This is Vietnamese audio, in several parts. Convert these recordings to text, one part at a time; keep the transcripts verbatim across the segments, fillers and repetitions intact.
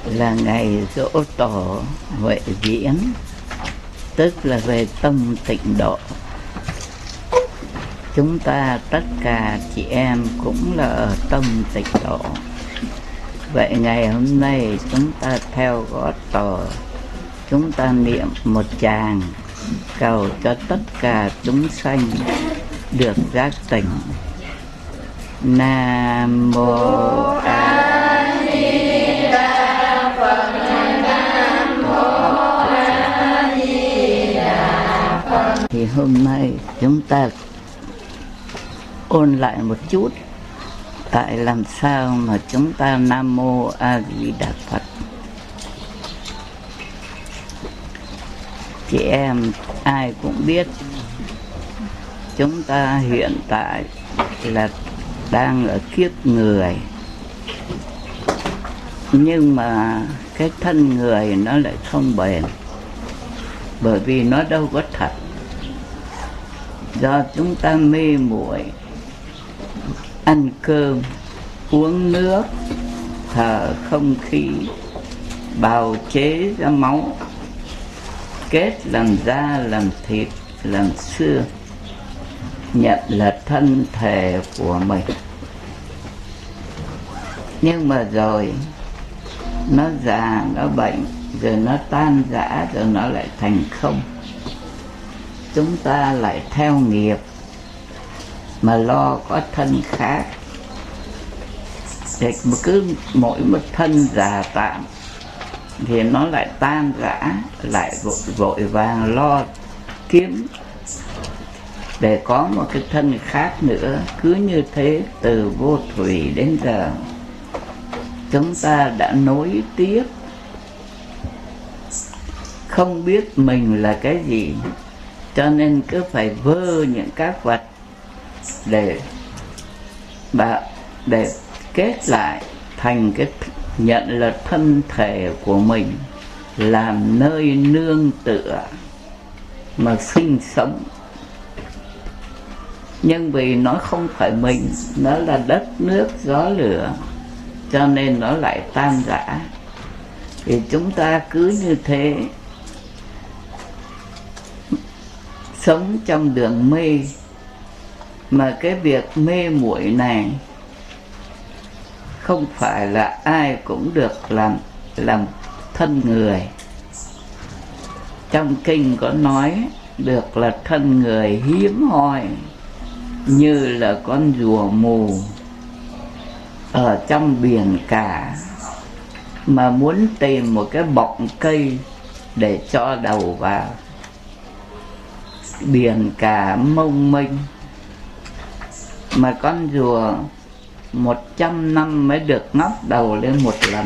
là ngày giỗ tổ Huệ Viễn, tức là về tâm tịnh độ. Chúng ta tất cả chị em cũng là ở tâm tịnh độ. Vậy ngày hôm nay chúng ta theo gót tổ, chúng ta niệm một tràng cầu cho tất cả chúng sanh được giác tỉnh. Nam mô A Di Đà Phật. Nam mô A Di Đà Phật. Thì hôm nay chúng ta ôn lại một chút tại làm sao mà chúng ta Nam mô A Di Đà Phật. Chị em ai cũng biết chúng ta hiện tại là đang ở kiếp người, nhưng mà cái thân người nó lại không bền, bởi vì nó đâu có thật. Do chúng ta mê muội ăn cơm, uống nước, thở không khí, bào chế ra máu, kết làm da, làm thịt, làm xương, nhận là thân thể của mình. Nhưng mà rồi nó già, nó bệnh, rồi nó tan rã, rồi nó lại thành không. Chúng ta lại theo nghiệp mà lo có thân khác, để cứ mỗi một thân già tạm thì nó lại tan rã, lại vội, vội vàng lo kiếm để có một cái thân khác nữa. Cứ như thế từ vô thủy đến giờ chúng ta đã nối tiếp, không biết mình là cái gì, cho nên cứ phải vơ những các vật để bà để kết lại thành cái nhận là thân thể của mình, làm nơi nương tựa mà sinh sống. Nhưng vì nó không phải mình, nó là đất nước gió lửa, cho nên nó lại tan rã. Thì chúng ta cứ như thế sống trong đường mê, mà cái việc mê muội này không phải là ai cũng được làm làm thân người. Trong kinh có nói được là thân người hiếm hoi, như là con rùa mù ở trong biển cả mà muốn tìm một cái bọng cây để cho đầu vào. Biển cả mông mênh mà con rùa một trăm năm mới được ngóc đầu lên một lần.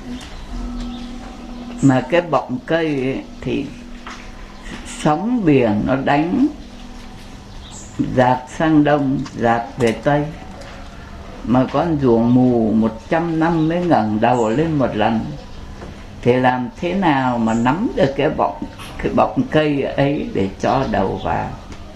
Mà cái bọng cây ấy, thì sóng biển nó đánh dạt sang đông, dạt về tây. Mà con rùa mù một trăm năm mới ngẩng đầu lên một lần, thì làm thế nào mà nắm được cái bọng cái bọng cây ấy để cho đầu vào.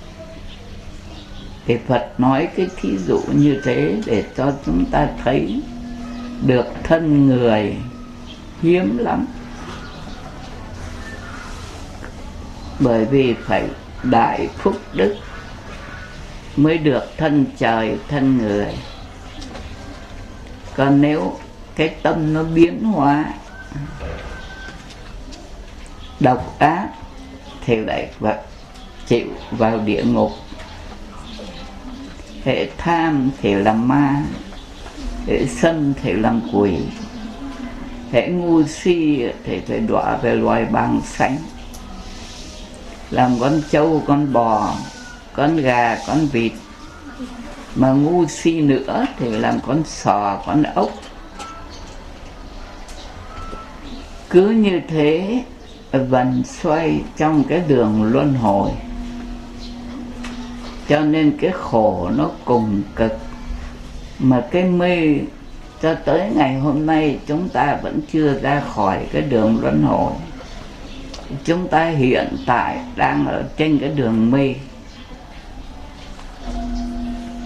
Thì Phật nói cái thí dụ như thế để cho chúng ta thấy được thân người hiếm lắm. Bởi vì phải đại phúc đức mới được thân trời, thân người. Còn nếu cái tâm nó biến hóa độc ác thì lại chịu vào địa ngục. Hệ tham thì làm ma, hệ sân thì làm quỷ, hệ ngu si thì phải đọa về loài bàng sánh, làm con trâu, con bò, con gà, con vịt. Mà ngu si nữa thì làm con sò, con ốc. Cứ như thế vần xoay trong cái đường luân hồi. Cho nên cái khổ nó cùng cực. Mà cái mê cho tới ngày hôm nay chúng ta vẫn chưa ra khỏi cái đường luân hồi. Chúng ta hiện tại đang ở trên cái đường mê.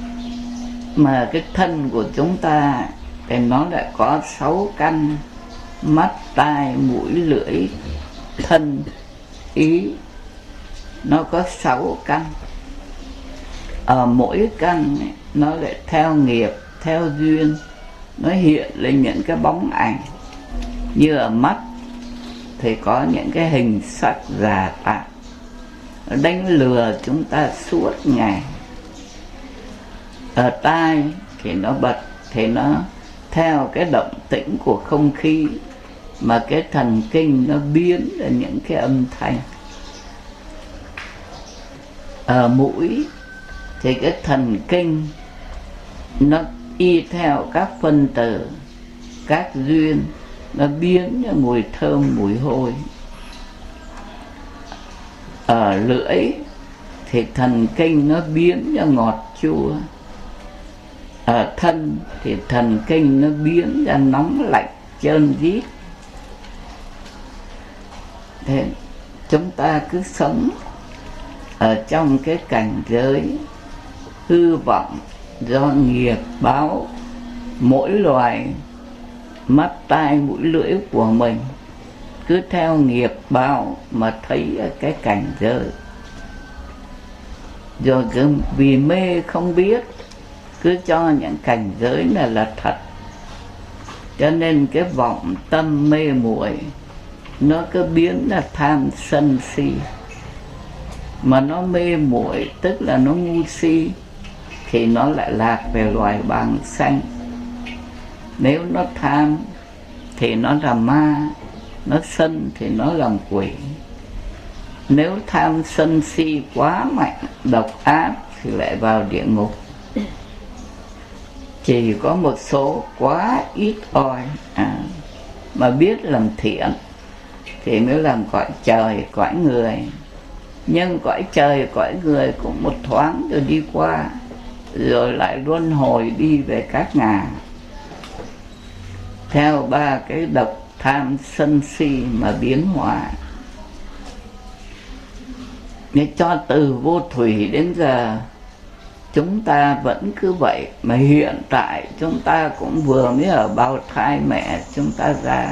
Mà cái thân của chúng ta thì nó lại có sáu căn mắt, tai, mũi, lưỡi, thân, ý. Nó có sáu căn. Ở mỗi căn ấy, nó lại theo nghiệp, theo duyên, nó hiện lên những cái bóng ảnh. Như ở mắt thì có những cái hình sắc giả tạo, nó đánh lừa chúng ta suốt ngày. Ở tai thì nó bật, thì nó theo cái động tĩnh của không khí mà cái thần kinh nó biến ra những cái âm thanh. Ở mũi thì cái thần kinh nó y theo các phân tử, các duyên, nó biến ra mùi thơm, mùi hôi. Ở lưỡi thì thần kinh nó biến ra ngọt chua. Ở thân thì thần kinh nó biến ra nóng lạnh, chơn rít. Thế chúng ta cứ sống ở trong cái cảnh giới hư vọng do nghiệp báo mỗi loài mắt, tai, mũi, lưỡi của mình, cứ theo nghiệp báo mà thấy cái cảnh giới. Rồi cứ vì mê không biết, cứ cho những cảnh giới này là thật, cho nên cái vọng tâm mê muội nó cứ biến là tham sân si. Mà nó mê muội tức là nó ngu si, thì nó lại lạc về loài bàng xanh. Nếu nó tham thì nó là ma, nó sân thì nó làm quỷ. Nếu tham sân si quá mạnh, độc ác thì lại vào địa ngục. Chỉ có một số quá ít ỏi à, mà biết làm thiện thì mới làm cõi trời, cõi người. Nhưng cõi trời, cõi người cũng một thoáng rồi đi qua, rồi lại luân hồi đi về các ngả, theo ba cái độc tham sân si mà biến hóa. Nên cho từ vô thủy đến giờ chúng ta vẫn cứ vậy. Mà hiện tại chúng ta cũng vừa mới ở bào thai mẹ chúng ta ra.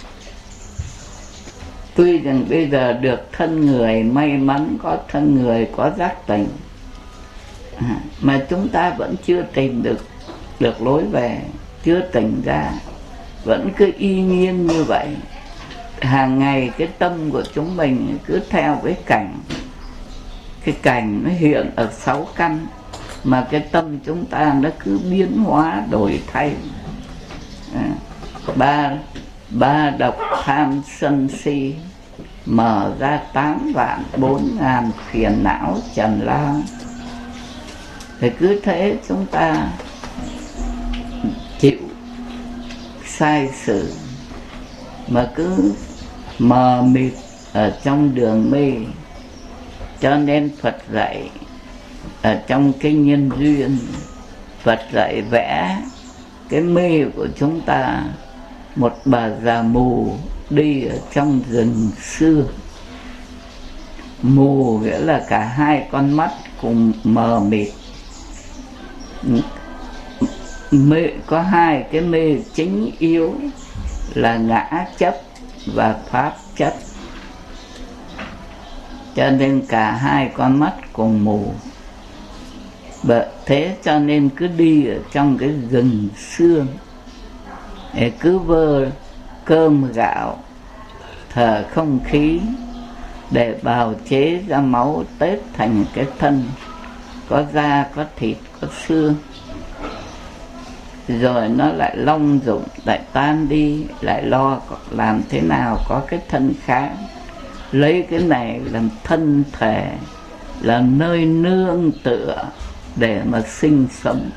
Tuy rằng bây giờ được thân người, may mắn có thân người, có giác tỉnh, à, mà chúng ta vẫn chưa tìm được được lối về, chưa tỉnh ra, vẫn cứ y nhiên như vậy. Hàng ngày cái tâm của chúng mình cứ theo cái cảnh, cái cảnh nó hiện ở sáu căn, mà cái tâm chúng ta nó cứ biến hóa đổi thay. à, ba ba độc tham sân si mở ra tám vạn bốn ngàn phiền não trần lao. Thì cứ thế chúng ta chịu sai sự mà cứ mờ mịt ở trong đường mê. Cho nên Phật dạy ở trong kinh Nhân Duyên, Phật dạy vẽ cái mê của chúng ta một bà già mù đi ở trong rừng xưa. Mù nghĩa là cả hai con mắt cùng mờ mịt. Mê, có hai cái mê chính yếu là ngã chấp và pháp chấp, cho nên cả hai con mắt cùng mù. Bởi thế cho nên cứ đi ở trong cái rừng xương, cứ vơ cơm gạo, thở không khí để bào chế ra máu tết thành cái thân, có da, có thịt, có xương. Rồi nó lại long dụng, lại tan đi, lại lo làm thế nào có cái thân khác. Lấy cái này làm thân thể, là nơi nương tựa để mà sinh sống.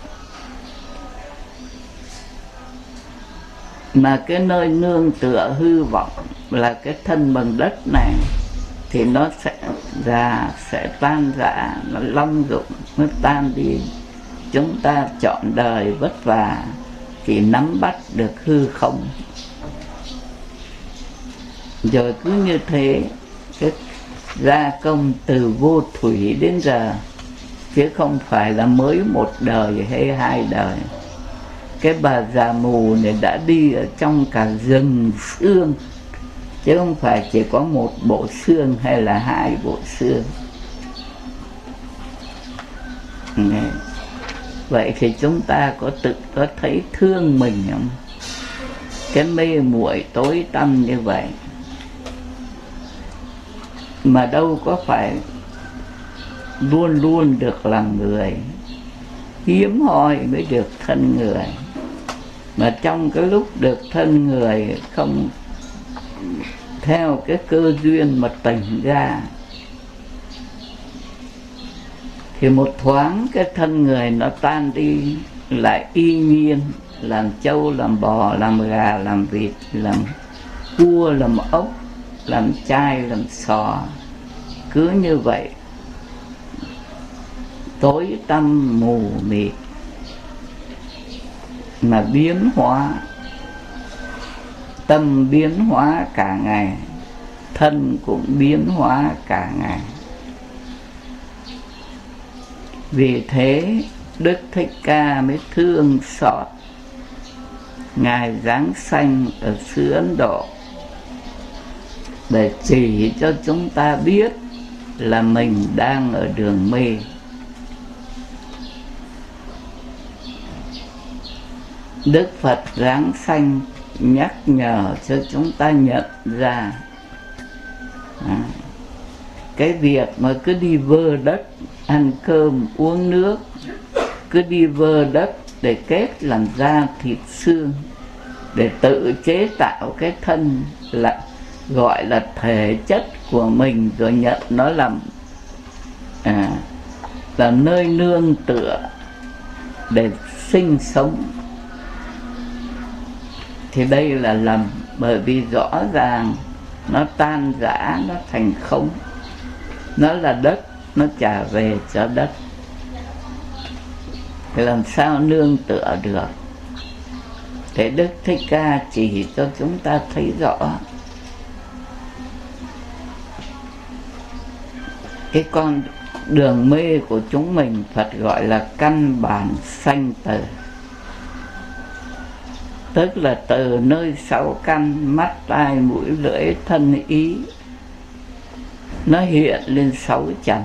Mà cái nơi nương tựa hư vọng là cái thân bằng đất này, thì nó sẽ già, sẽ tan rã, nó long dụng, nó tan đi. Chúng ta chọn đời vất vả chỉ nắm bắt được hư không. Rồi cứ như thế, cái gia công từ vô thủy đến giờ, chứ không phải là mới một đời hay hai đời. cái bà già mù này đã đi ở trong cả rừng xương, chứ không phải chỉ có một bộ xương hay là hai bộ xương. Vậy thì chúng ta có tự có thấy thương mình không? Cái mê muội tối tăm như vậy mà đâu có phải luôn luôn được làm người, hiếm hoi mới được thân người. Mà trong cái lúc được thân người không theo cái cơ duyên mà tỉnh ra thì một thoáng cái thân người nó tan đi, lại y nhiên làm trâu, làm bò, làm gà, làm vịt, làm cua, làm ốc, làm chai, làm sò. Cứ như vậy tối tăm mù mịt mà biến hóa, tâm biến hóa cả ngày, thân cũng biến hóa cả ngày. Vì thế Đức Thích Ca mới thương xót Ngài giáng sanh ở xứ Ấn Độ để chỉ cho chúng ta biết là mình đang ở đường mê. Đức Phật giáng sanh nhắc nhở cho chúng ta nhận ra à, cái việc mà cứ đi vơ đất, ăn cơm uống nước, cứ đi vơ đất để kết làm da thịt xương, để tự chế tạo cái thân là gọi là thể chất của mình, rồi nhận nó làm à, là nơi nương tựa để sinh sống, thì đây là lầm. Bởi vì rõ ràng nó tan rã, nó thành không, nó là đất, nó trả về cho đất, thì làm sao nương tựa được. Thế Đức Thích Ca chỉ cho chúng ta thấy rõ cái con đường mê của chúng mình. Phật gọi là căn bản sanh tử, tức là từ nơi sáu căn mắt, tai, mũi, lưỡi, thân, ý, nó hiện lên sáu trần.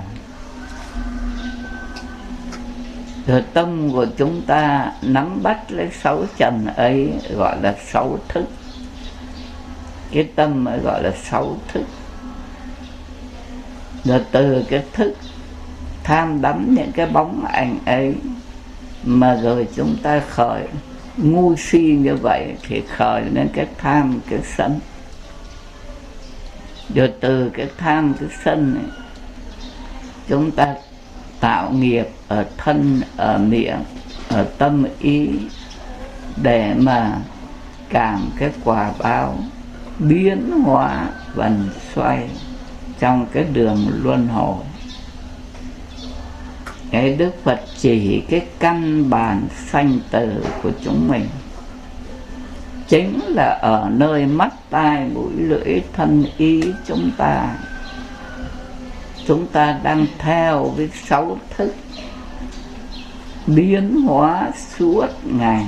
Rồi tâm của chúng ta nắm bắt lấy sáu trần ấy gọi là sáu thức. Cái tâm ấy gọi là sáu thức. Rồi từ cái thức tham đắm những cái bóng ảnh ấy mà rồi chúng ta khởi ngu si như vậy, thì khởi lên cái tham, cái sân. Rồi từ cái tham, cái sân này chúng ta tạo nghiệp ở thân, ở miệng, ở tâm ý, để mà cảm cái quả báo biến hóa vần xoay trong cái đường luân hồi. Cái Đức Phật chỉ cái căn bản sanh tử của chúng mình chính là ở nơi mắt, tai, mũi, lưỡi, thân, ý chúng ta. Chúng ta đang theo với sáu thức biến hóa suốt ngày.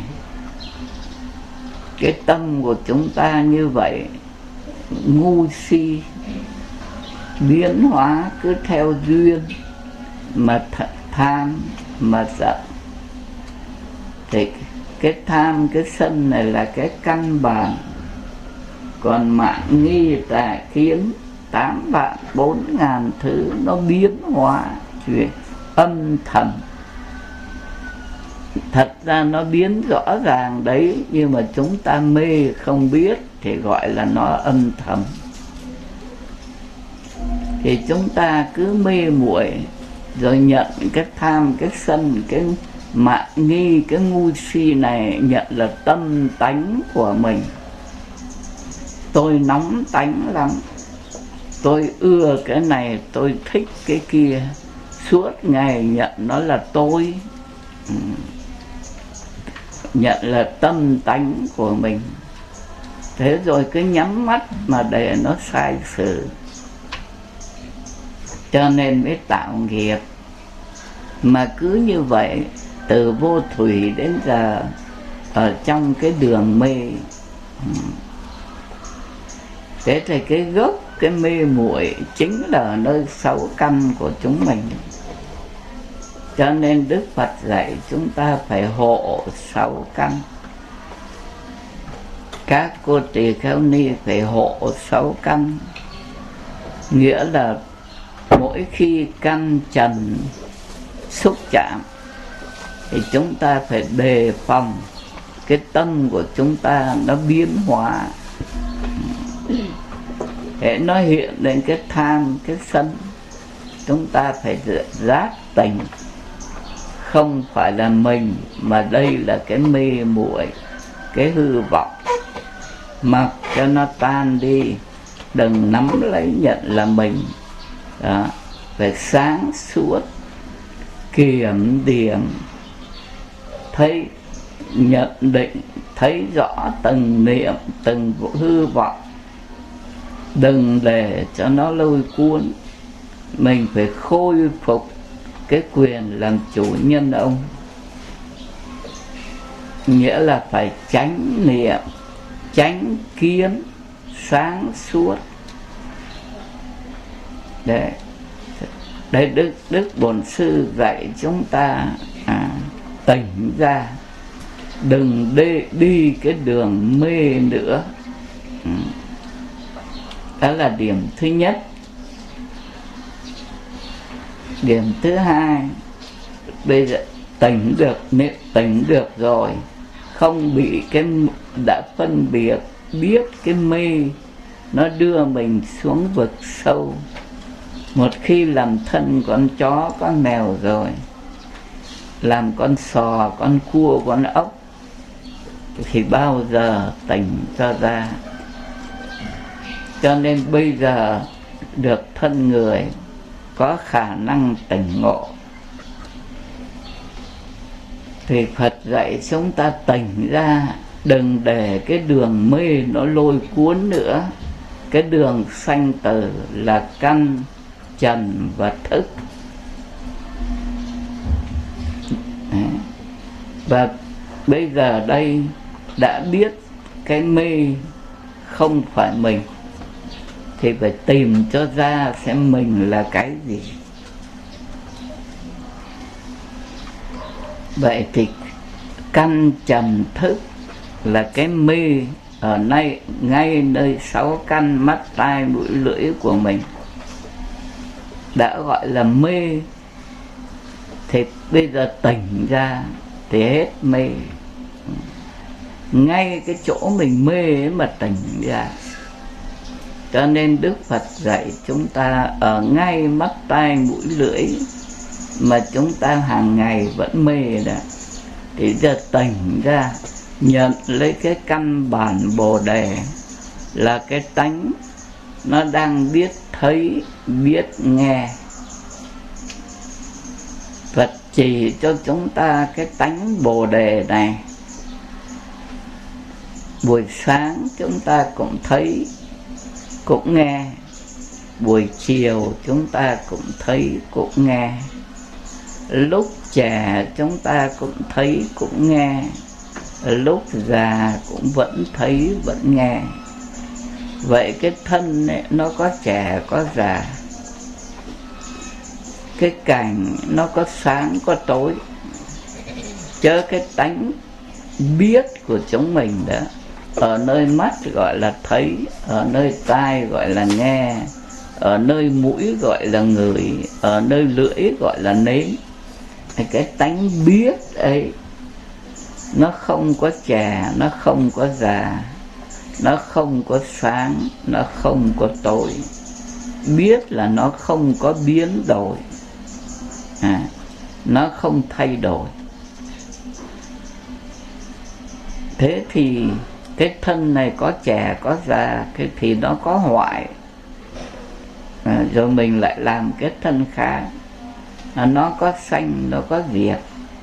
Cái tâm của chúng ta như vậy, ngu si, biến hóa cứ theo duyên mà tham, mà giận. Thì cái tham, cái sân này là cái căn bản. Còn mạng nghi, tà kiến, tám vạn bốn ngàn thứ nó biến hóa chuyện âm thầm. Thật ra nó biến rõ ràng đấy, nhưng mà chúng ta mê không biết thì gọi là nó âm thầm. Thì chúng ta cứ mê muội rồi nhận cái tham, cái sân, cái mạn nghi, cái ngu si này nhận là tâm tánh của mình. Tôi nóng tánh lắm, tôi ưa cái này, tôi thích cái kia, suốt ngày nhận nó là tôi, nhận là tâm tánh của mình. Thế rồi cứ nhắm mắt mà để nó sai sự, cho nên mới tạo nghiệp. Mà cứ như vậy từ vô thủy đến giờ ở trong cái đường mê. Thế thì cái gốc cái mê muội chính là ở nơi sáu căn của chúng mình. Cho nên Đức Phật dạy chúng ta phải hộ sáu căn. Các cô tỳ kheo ni phải hộ sáu căn, nghĩa là mỗi khi căn trần xúc chạm thì chúng ta phải đề phòng cái tâm của chúng ta nó biến hóa. Để nó hiện lên cái tham, cái sân, chúng ta phải giác tỉnh. Không phải là mình, mà đây là cái mê muội, cái hư vọng. Mặc cho nó tan đi, đừng nắm lấy nhận là mình. Đó, phải sáng suốt, kiểm điểm, thấy, nhận định, thấy rõ từng niệm, từng hư vọng. Đừng để cho nó lôi cuốn. Mình phải khôi phục cái quyền làm chủ nhân ông. Nghĩa là phải chánh niệm, chánh kiến, sáng suốt. Để Đây Đức, Đức Bổn Sư dạy chúng ta à, tỉnh ra. Đừng đi, đi cái đường mê nữa. ừ. Đó là điểm thứ nhất. Điểm thứ hai, bây giờ tỉnh được, nếu tỉnh được rồi, không bị cái đã phân biệt, biết cái mê nó đưa mình xuống vực sâu. Một khi làm thân con chó, con mèo rồi, làm con sò, con cua, con ốc, thì bao giờ tỉnh cho ra. Cho nên bây giờ được thân người, có khả năng tỉnh ngộ, thì Phật dạy chúng ta tỉnh ra. Đừng để cái đường mê nó lôi cuốn nữa. Cái đường sanh tử là căn, trần và thức. Đấy. Và bây giờ đây đã biết cái mê không phải mình, thì phải tìm cho ra xem mình là cái gì. Vậy thì căn trần thức là cái mê ở nay, ngay nơi sáu căn mắt tai mũi lưỡi của mình. Đã gọi là mê, thì bây giờ tỉnh ra thì hết mê. Ngay cái chỗ mình mê ấy mà tỉnh ra. Cho nên Đức Phật dạy chúng ta ở ngay mắt tai mũi lưỡi mà chúng ta hàng ngày vẫn mê đó, thì giờ tỉnh ra, nhận lấy cái căn bản Bồ Đề là cái tánh nó đang biết thấy, biết nghe. Phật chỉ cho chúng ta cái tánh Bồ Đề này. Buổi sáng chúng ta cũng thấy, cũng nghe. Buổi chiều chúng ta cũng thấy, cũng nghe. Lúc trẻ chúng ta cũng thấy, cũng nghe. Lúc già cũng vẫn thấy, vẫn nghe. Vậy cái thân này, nó có trẻ, có già. Cái cảnh nó có sáng, có tối. Chớ cái tánh biết của chúng mình đó. Ở nơi mắt gọi là thấy, ở nơi tai gọi là nghe, ở nơi mũi gọi là ngửi, ở nơi lưỡi gọi là nếm. Cái tánh biết ấy, nó không có trẻ, nó không có già, nó không có sáng, nó không có tối. Biết là nó không có biến đổi, à, nó không thay đổi. Thế thì cái thân này có trẻ, có già, cái thì nó có hoại, à, rồi mình lại làm cái thân khác. À, nó có sanh, nó có diệt.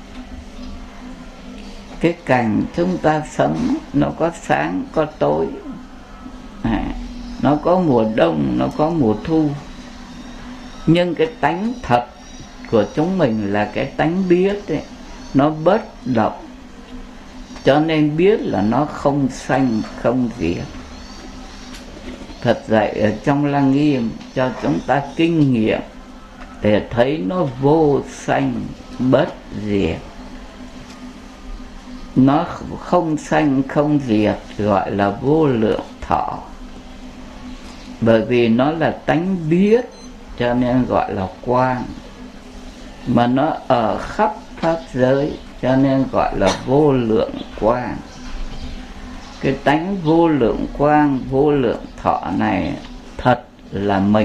Cái cảnh chúng ta sống nó có sáng, có tối, à, nó có mùa đông, nó có mùa thu. Nhưng cái tánh thật của chúng mình là cái tánh biết ấy, nó bất động. Cho nên biết là nó không sanh không diệt. Phật dạy ở trong Lăng Nghiêm cho chúng ta kinh nghiệm để thấy nó vô sanh bất diệt. Nó không sanh không diệt gọi là vô lượng thọ. Bởi vì nó là tánh biết cho nên gọi là quang. Mà nó ở khắp pháp giới cho nên gọi là vô lượng quang. Cái tánh vô lượng quang, vô lượng thọ này thật là mình.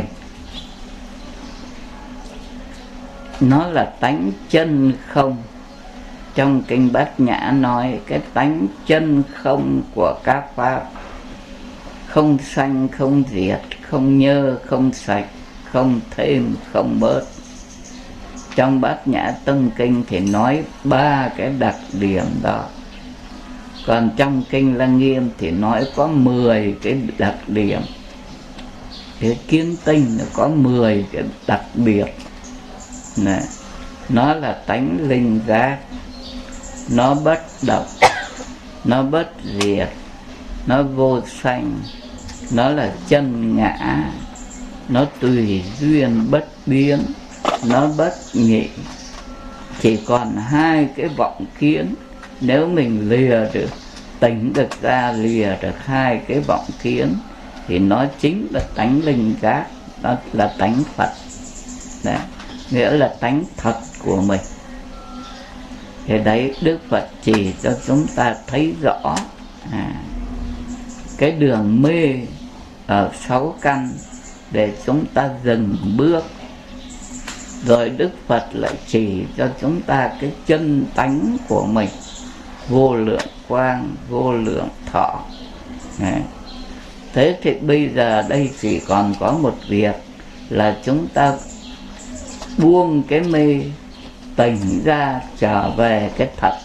Nó là tánh chân không. Trong kinh Bát Nhã nói cái tánh chân không của các pháp, không sanh không diệt, không nhơ không sạch, không thêm không bớt. Trong Bát Nhã Tâm Kinh thì nói ba cái đặc điểm đó. Còn trong kinh Lăng Nghiêm thì nói có mười cái đặc điểm. Cái kiến tinh nó có mười cái đặc biệt này. Nó là tánh linh giác, nó bất động, nó bất diệt, nó vô sanh, nó là chân ngã, nó tùy duyên bất biến, nó bất nhị. Chỉ còn hai cái vọng kiến. Nếu mình lìa được, tỉnh được ra, lìa được hai cái vọng kiến thì nó chính là tánh linh giác, nó là tánh Phật. Đấy, nghĩa là tánh thật của mình. Thì đấy Đức Phật chỉ cho chúng ta thấy rõ à, cái đường mê ở sáu căn để chúng ta dừng bước. Rồi Đức Phật lại chỉ cho chúng ta cái chân tánh của mình, vô lượng quang, vô lượng thọ. Đấy. Thế thì bây giờ đây chỉ còn có một việc là chúng ta buông cái mê, tỉnh ra trở về cái thật.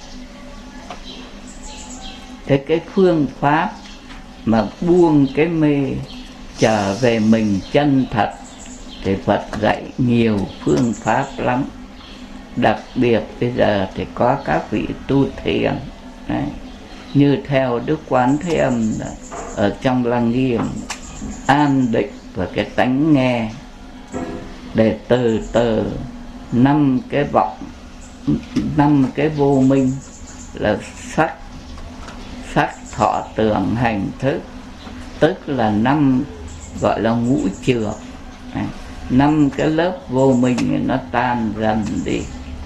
Thế cái phương pháp mà buông cái mê trở về mình chân thật thì Phật dạy nhiều phương pháp lắm. Đặc biệt bây giờ thì có các vị tu thiền. Đấy. Như theo Đức Quán Thế Âm ở trong Lăng Nghiêm, an định và cái tánh nghe, để từ từ năm cái vọng, năm cái vô minh là sắc, sắc thọ tưởng hành thức, tức là năm gọi là ngũ trược. Năm cái lớp vô minh nó tan dần đi.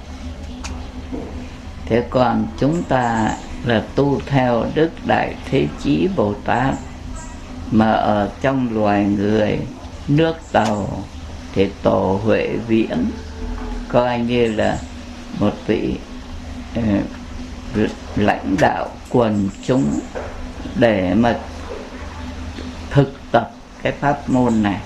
Thế còn chúng ta là tu theo Đức Đại Thế Chí Bồ Tát, mà ở trong loài người nước Tàu thì Tổ Huệ Viễn coi như là một vị uh, lãnh đạo quần chúng để mà thực tập cái pháp môn này.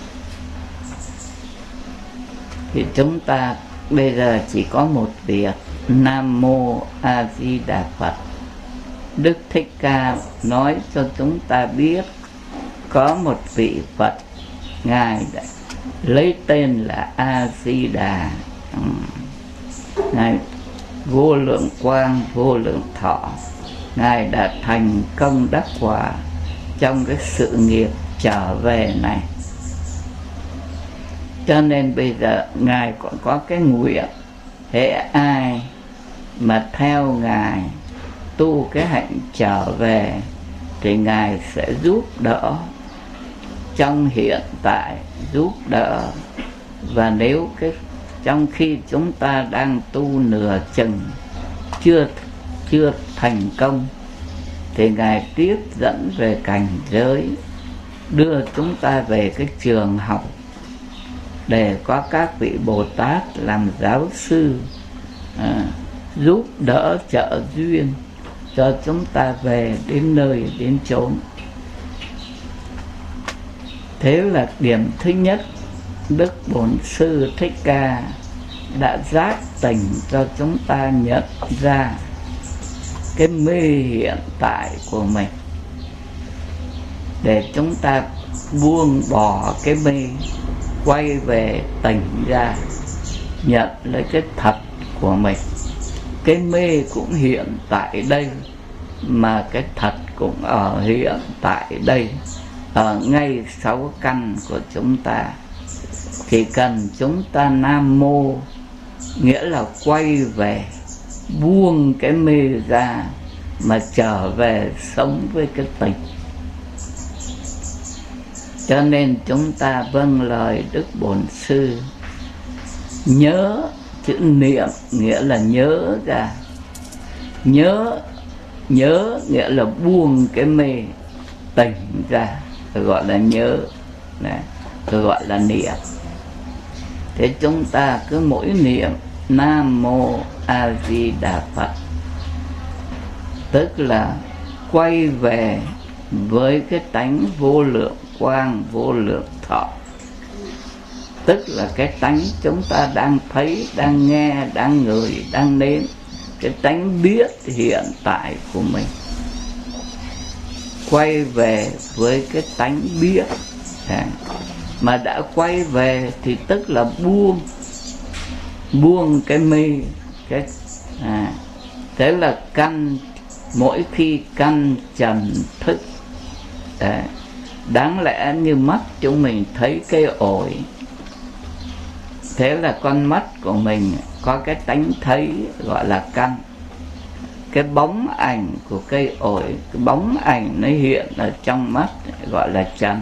Thì chúng ta bây giờ chỉ có một việc: Nam Mô A Di Đà Phật. Đức Thích Ca nói cho chúng ta biết có một vị Phật, Ngài lấy tên là A Di Đà. Ngài vô lượng quang, vô lượng thọ. Ngài đã thành công đắc quả trong cái sự nghiệp trở về này. Cho nên bây giờ Ngài còn có cái nguyện, hễ ai mà theo Ngài tu cái hạnh trở về thì Ngài sẽ giúp đỡ trong hiện tại, giúp đỡ. Và nếu cái trong khi chúng ta đang tu nửa chừng, chưa chưa thành công, thì Ngài tiếp dẫn về cảnh giới, đưa chúng ta về cái trường học để có các vị Bồ Tát làm giáo sư, à, giúp đỡ trợ duyên cho chúng ta về đến nơi đến chốn. Thế là điểm thứ nhất, Đức Bổn Sư Thích Ca đã giác tỉnh cho chúng ta nhận ra cái mê hiện tại của mình, để chúng ta buông bỏ cái mê, quay về tỉnh ra, nhận lấy cái thật của mình. Cái mê cũng hiện tại đây, mà cái thật cũng ở hiện tại đây, ở ngay sáu căn của chúng ta. Chỉ cần chúng ta nam mô, nghĩa là quay về, buông cái mê ra mà trở về sống với cái tình. Cho nên chúng ta vâng lời Đức Bổn Sư, nhớ, chữ niệm nghĩa là nhớ ra, nhớ, nhớ nghĩa là buông cái mê, tỉnh ra, gọi là nhớ, này, gọi là niệm. Thế chúng ta cứ mỗi niệm Nam Mô A Di Đà Phật, tức là quay về với cái tánh vô lượng quang, vô lượng thọ. Tức là cái tánh chúng ta đang thấy, đang nghe, đang ngửi, đang nếm, cái tánh biết hiện tại của mình. Quay về với cái tánh biết. À, mà đã quay về thì tức là buông, buông cái mê, cái à, thế là căn, mỗi khi căn trần thức. À, đáng lẽ như mắt chúng mình thấy cây ổi, thế là con mắt của mình có cái tánh thấy gọi là căn. Cái bóng ảnh của cây ổi, cái bóng ảnh nó hiện ở trong mắt gọi là trần.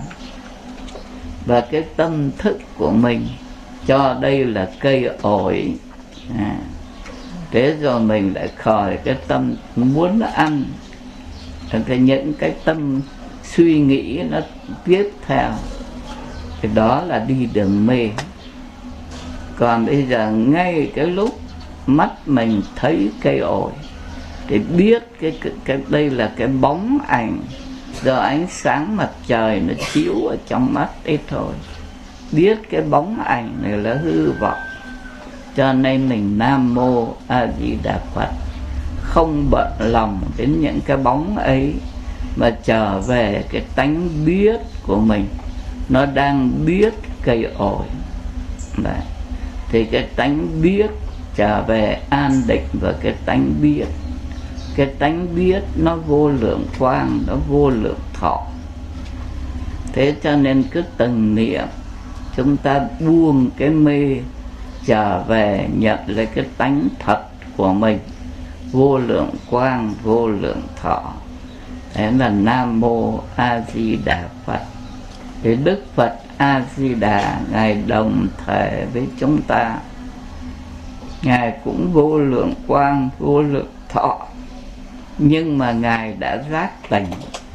Và cái tâm thức của mình cho đây là cây ổi. À, thế rồi mình lại khởi cái tâm muốn ăn, cái những cái tâm suy nghĩ nó tiếp theo, thì đó là đi đường mê. Còn bây giờ ngay cái lúc mắt mình thấy cây ổi thì biết cái, cái, cái đây là cái bóng ảnh do ánh sáng mặt trời nó chiếu ở trong mắt ấy thôi. Biết cái bóng ảnh này là hư vọng, cho nên mình Nam Mô A Di Đà Phật, không bận lòng đến những cái bóng ấy, mà trở về cái tánh biết của mình. Nó đang biết cây ổi. Đấy. Thì cái tánh biết trở về an định vào cái tánh biết. Cái tánh biết nó vô lượng quang, nó vô lượng thọ. Thế cho nên cứ từng niệm chúng ta buông cái mê, trở về nhận lấy cái tánh thật của mình, vô lượng quang, vô lượng thọ. Thế là Nam Mô A Di Đà Phật. Thì Đức Phật A Di Đà Ngài đồng thể với chúng ta. Ngài cũng vô lượng quang, vô lượng thọ, nhưng mà Ngài đã giác tỉnh.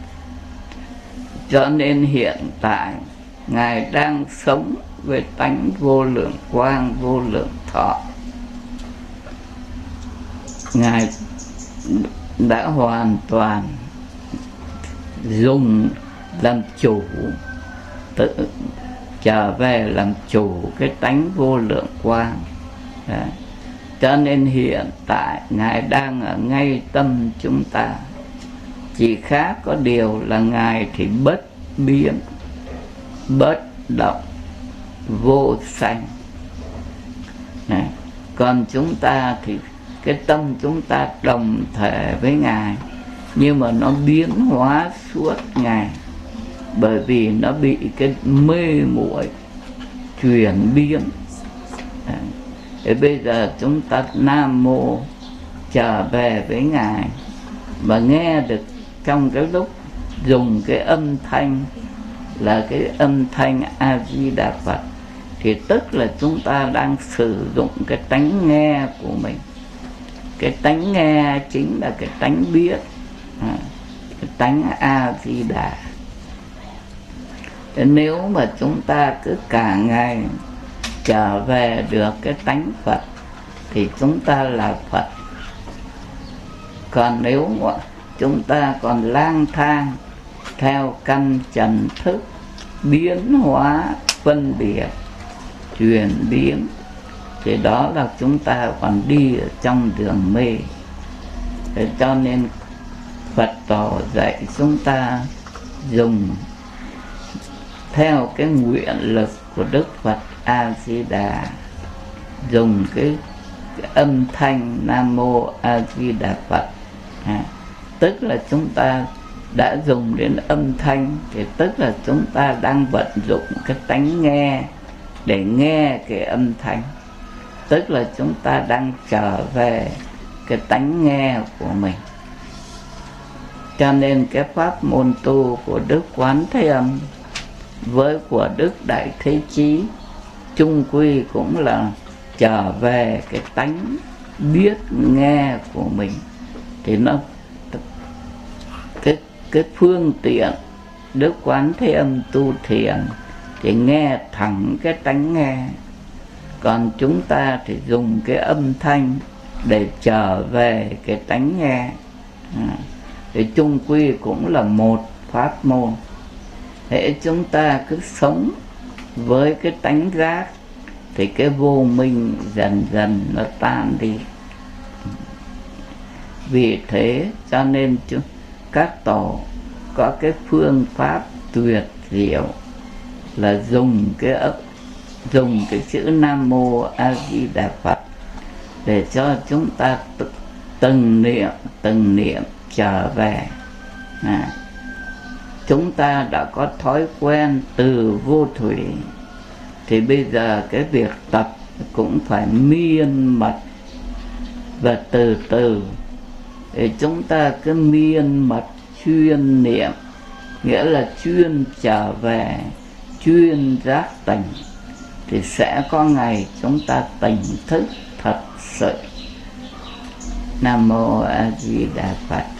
Cho nên hiện tại Ngài đang sống với tánh vô lượng quang, vô lượng thọ. Ngài đã hoàn toàn dùng làm chủ, tự trở về làm chủ cái tánh vô lượng quang. Đấy. Cho nên hiện tại Ngài đang ở ngay tâm chúng ta. Chỉ khác có điều là Ngài thì bất biến, bất động, vô sanh. Đấy. Còn chúng ta thì cái tâm chúng ta đồng thể với Ngài, nhưng mà nó biến hóa suốt ngày, bởi vì nó bị cái mê muội chuyển biến. Thế bây giờ chúng ta Nam Mô trở về với Ngài, và nghe được trong cái lúc dùng cái âm thanh là cái âm thanh A Di Đà Phật, thì tức là chúng ta đang sử dụng cái tánh nghe của mình. Cái tánh nghe chính là cái tánh biết, à, cái tánh A Di Đà. Nếu mà chúng ta cứ cả ngày trở về được cái tánh Phật thì chúng ta là Phật. Còn nếu mà chúng ta còn lang thang theo căn trần thức, biến hóa, phân biệt, chuyển biến, thì đó là chúng ta còn đi ở trong đường mê. Thế cho nên Phật tổ dạy chúng ta dùng theo cái nguyện lực của Đức Phật A Di Đà, dùng cái, cái âm thanh Nam Mô A Di Đà Phật, à, tức là chúng ta đã dùng đến âm thanh, thì tức là chúng ta đang vận dụng cái tánh nghe để nghe cái âm thanh, tức là chúng ta đang trở về cái tánh nghe của mình. Cho nên cái pháp môn tu của Đức Quán Thế Âm với của Đức Đại Thế Chí chung quy cũng là trở về cái tánh biết nghe của mình. Thì nó cái, cái phương tiện Đức Quán Thế Âm tu thiền thì nghe thẳng cái tánh nghe, còn chúng ta thì dùng cái âm thanh để trở về cái tánh nghe. à, thì chung quy cũng là một pháp môn. Hễ chúng ta cứ sống với cái tánh giác thì cái vô minh dần dần nó tan đi. Vì thế cho nên các tổ có cái phương pháp tuyệt diệu là dùng cái dùng cái chữ Nam Mô A Di Đà Phật để cho chúng ta từng niệm từng niệm trở về. à, Chúng ta đã có thói quen từ vô thủy, thì bây giờ cái việc tập cũng phải miên mật và từ từ. Thì chúng ta cứ miên mật chuyên niệm, nghĩa là chuyên trở về, chuyên giác tỉnh, thì sẽ có ngày chúng ta tỉnh thức thật sự. Nam Mô A Di Đà Phật.